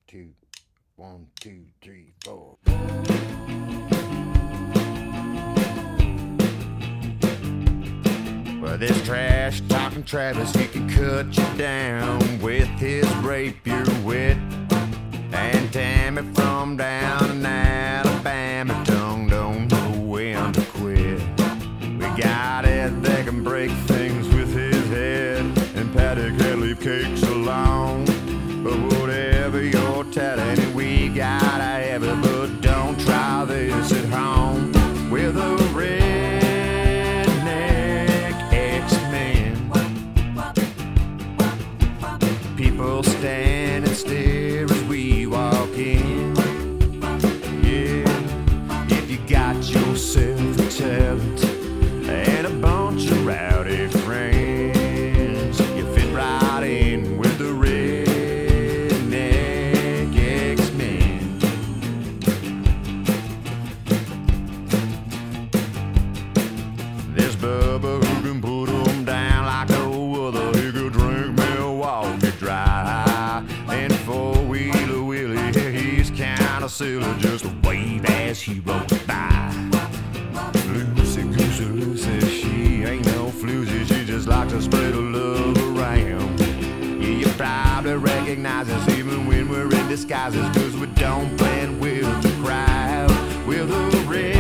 two, 1, 2, 3, 4. Well, this trash talking Travis, he can cut you down with his rapier wit. And Tammy from down in Alabama, tongue don't know when to quit. We got it that can break things with his head, and Patty can leave cakes alone. But whatever you're telling me, we gotta have it, but don't try this at home. We're the redneck X-Men. People stand and stare as we walk in. Yeah, if you got yourself a talent and a bunch of rowdy friends, you fit right in with the redneck X-Men. There's Bubba who can put 'em down like no other. He could drink Milwaukee dry. And four-wheeler Willie, he's kinda silly, just a wave as he rolls by. Lucy Goosey Lucy, she ain't no floozy, she just likes to spread her love around. Yeah, you probably recognize us even when we're in disguises, 'cause we don't blend with the crowd. We're the red